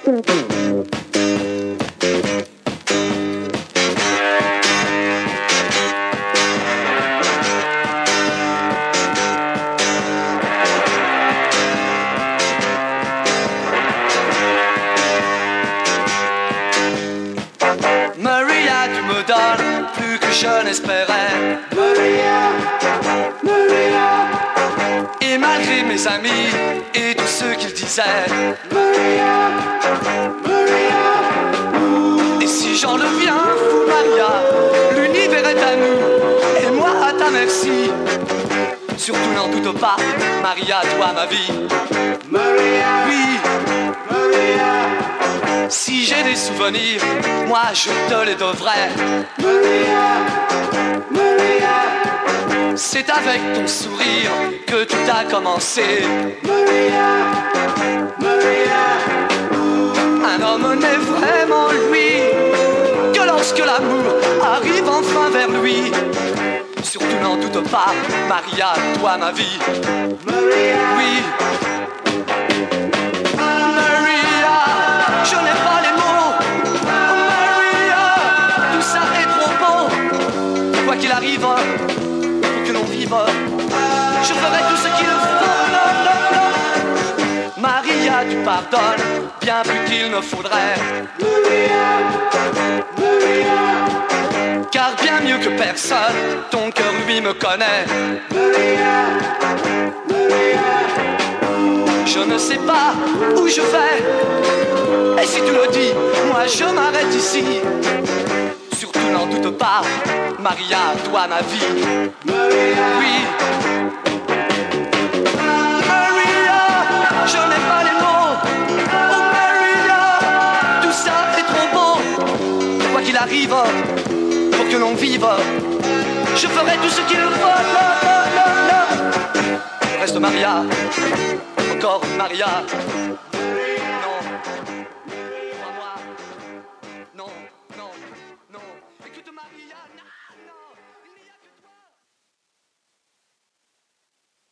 Maria, tu me donnes plus que je n'espérais. Maria, Maria, Et malgré mes amis et tous ceux qu'ils disaient, Maria, Maria, et si j'en deviens fou, Maria, l'univers est à nous et moi à ta merci. Surtout n'en doute pas, Maria, toi ma vie. Maria, Oui, Maria, si j'ai des souvenirs, moi je te les devrais. Maria, Maria, C'est avec ton sourire que tout a commencé. Maria, Maria, Un homme n'est vraiment lui que lorsque l'amour arrive enfin vers lui. Surtout n'en doute pas, Maria, toi ma vie. Maria, Oui, Maria, je n'ai pas les mots. Maria, tout ça est trop beau. Quoi qu'il arrive, pour que l'on vive, je ferai tout ce qu'il faut. Maria, tu pardonnes bien plus qu'il ne faudrait. Maria, Maria, Car bien mieux que personne, ton cœur lui me connaît. Maria, Maria, Je ne sais pas où je vais. Et si tu le dis, moi je m'arrête ici. Surtout n'en doute pas, Maria, toi ma vie. Maria, Oui, Maria, je n'ai pas les mots. Oh Maria, tout ça est trop beau. Quoi qu'il arrive, pour que l'on vive, je ferai tout ce qu'il faut. Reste Maria, encore Maria.